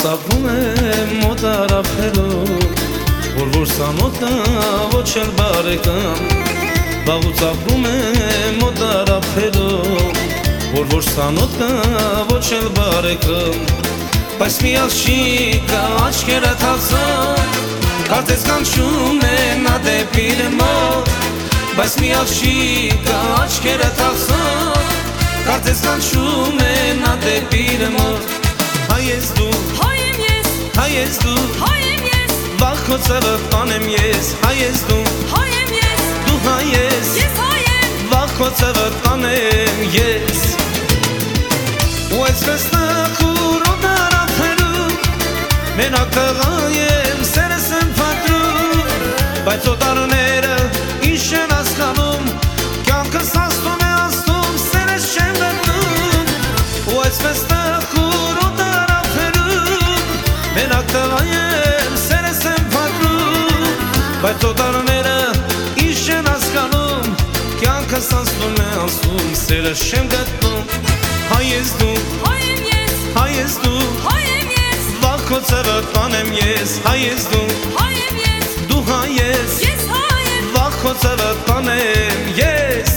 ծաղկում եմ մոտ արափերով, որ սանոթա ոչ էլ բարեկամ, վաղուց ապրում եմ մոտ արափերով, որ սանոթա ոչ էլ բարեկամ, բայց մի աղջիկ աչքերը թափսան, կարծես կանչում է նա դեպի մոտ, բայց մի աղջիկ աչքերը թափսան, կարծես կանչում է նա դեպի մոտ, հայ ես դու, հայ եմ ես, հայ ես դու, հայ եմ ես, վաղ քո ծևը տանեմ ես, հայ ես դու, հայ եմ ես, դու հայ ես, ես հայ եմ, վաղ քո ծևը տանեմ ես, ու այսպես նխուրոտ արափերում, մենակ տղա եմ, սերս եմ փակրում, բայց օտարները ինչ են հասկանում, կյանքս աստում է աստում, սերս չեմ գտնում, ու այսպես նխուրոտ արափերում, մենակ տղա եմ, սերս եմ փակրում, բայց օտարները ինչ են հասկանում, կյանքս աստում է աստում, սերս չեմ գտնում, հայ ես դու, հայ եմ ես, հայ ես դու, հայ եմ ես, վաղ քո ծևը տանեմ ես, հայ ես դու, հայ եմ ես, դու հայ ես, ես հայ եմ, վաղ քո ծևը տանեմ ես,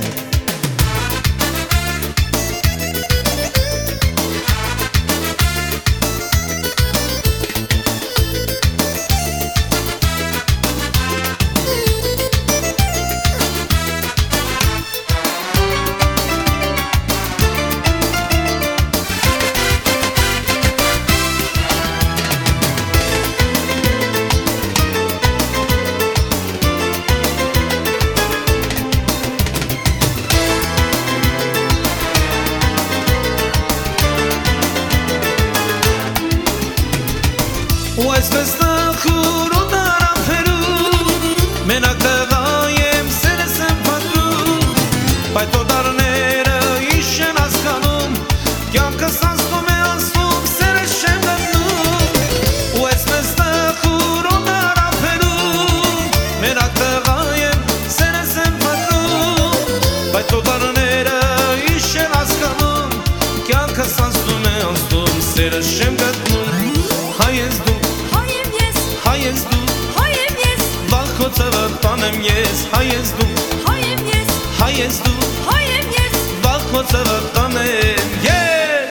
ու այսպես նխուրոտ արափերում, մենակ տղա եմ, սերս եմ փակրում, բայց օտարները ինչ են հասկանում, կյանքս անցնում է անցնում, սերս չեմ գտնում, ու այսպես նխուրոտ արափերում, մենակ տղա եմ, սերս եմ փակրում, բայց օտարները ինչ են հասկանում, կյանքս անցնում է անցնում, սերս չեմ գտնում, հայ ես դու, հայ ես դու, հայ եմ ես, վաղ քո ծևը տանեմ ես, հայ ես դու, հայ եմ ես, հայ ես դու, հայ եմ ես, վաղ քո ծևը տանեմ